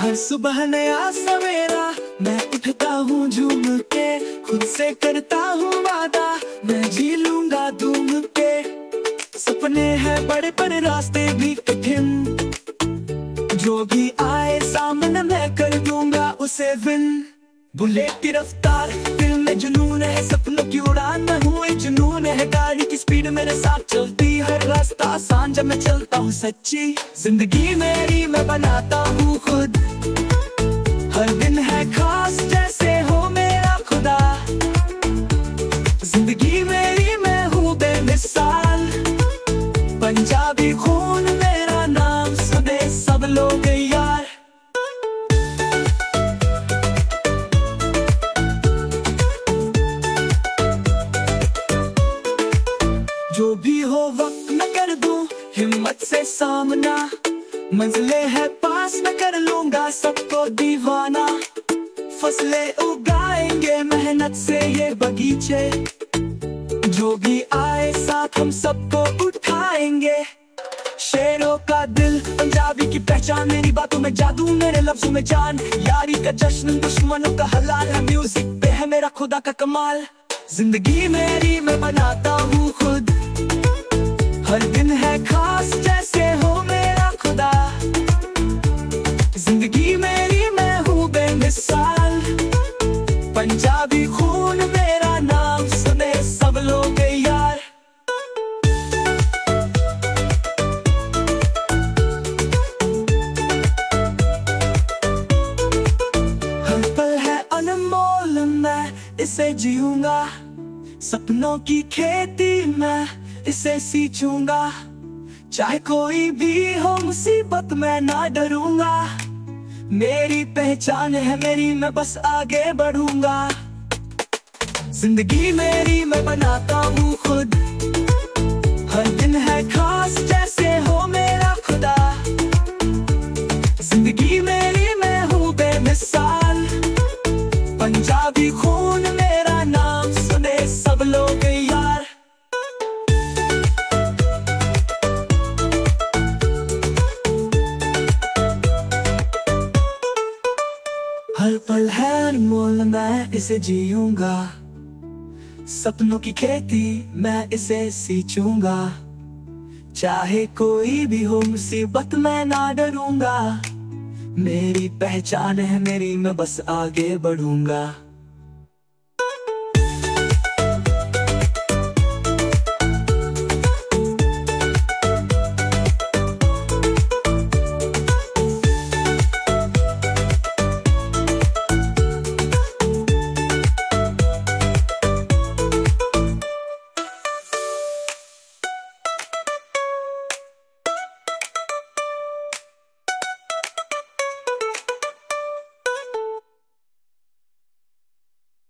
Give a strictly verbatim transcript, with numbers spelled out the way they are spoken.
हर सुबह नया सवेरा, मैं उठता हूँ झूम के, खुद से करता हूँ वादा, मैं जी लूंगा धूम के। सपने हैं बड़े बड़े रास्ते भी कठिन, जो भी आए सामने मैं कर दूंगा उसे विन। बुलेट की रफ्तार, दिल में जुनून है, सपनों की उड़ान में हूँ एक जुनून है। गाड़ी की स्पीड मेरे साथ चलती, हर रास्ता आसान जब मैं चलता हूँ सच्ची। जिंदगी मेरी मैं बनाता हूँ खुद, हर दिन है खास जैसे हो मेरा खुदा। जिंदगी मेरी मैं हूँ बेमिसाल, पंजाबी खून मेरा नाम सुने सब लोग यार। जो भी हो वक्त मैं कर दूं हिम्मत से सामना, मंजिलें है पास मैं कर लूंगा सबको दीवाना। फसलें उगाएंगे मेहनत से ये बगीचे, जो भी आए साथ हम सबको उठाएंगे। शेरों का दिल पंजाबी की पहचान, मेरी बातों में जादू मेरे लफ्जों में जान। यारी का जश्न दुश्मनों का हलाल है, म्यूजिक पे है मेरा खुदा का कमाल। जिंदगी मेरी मैं बनाता हूँ खुद, हर दिन है खास जैसे हो मेरा खुदा। जिंदगी मेरी मैं हूँ बेमिसाल, पंजाबी खून मेरा नाम सुने सब लोग यार। हर पल है अनमोल, मैं इसे जीऊंगा, सपनों की खेती मैं इसे सींचूंगा। चाहे कोई भी हो मुसीबत मैं ना डरूंगा, मेरी पहचान है मेरी मैं बस आगे बढ़ूंगा। जिंदगी मेरी मैं बनाता हूँ खुद, हर दिन है खास जैसे हो मेरा खुदा। जिंदगी मेरी मैं हूँ बेमिसाल, पंजाबी खून मेरा नाम सुने सब लोग यार। हर पल है अनमोल मैं इसे जीऊंगा, सपनों की खेती मैं इसे सींचूंगा। चाहे कोई भी हो मुसीबत मैं ना डरूंगा, मेरी पहचान है मेरी मैं बस आगे बढ़ूंगा।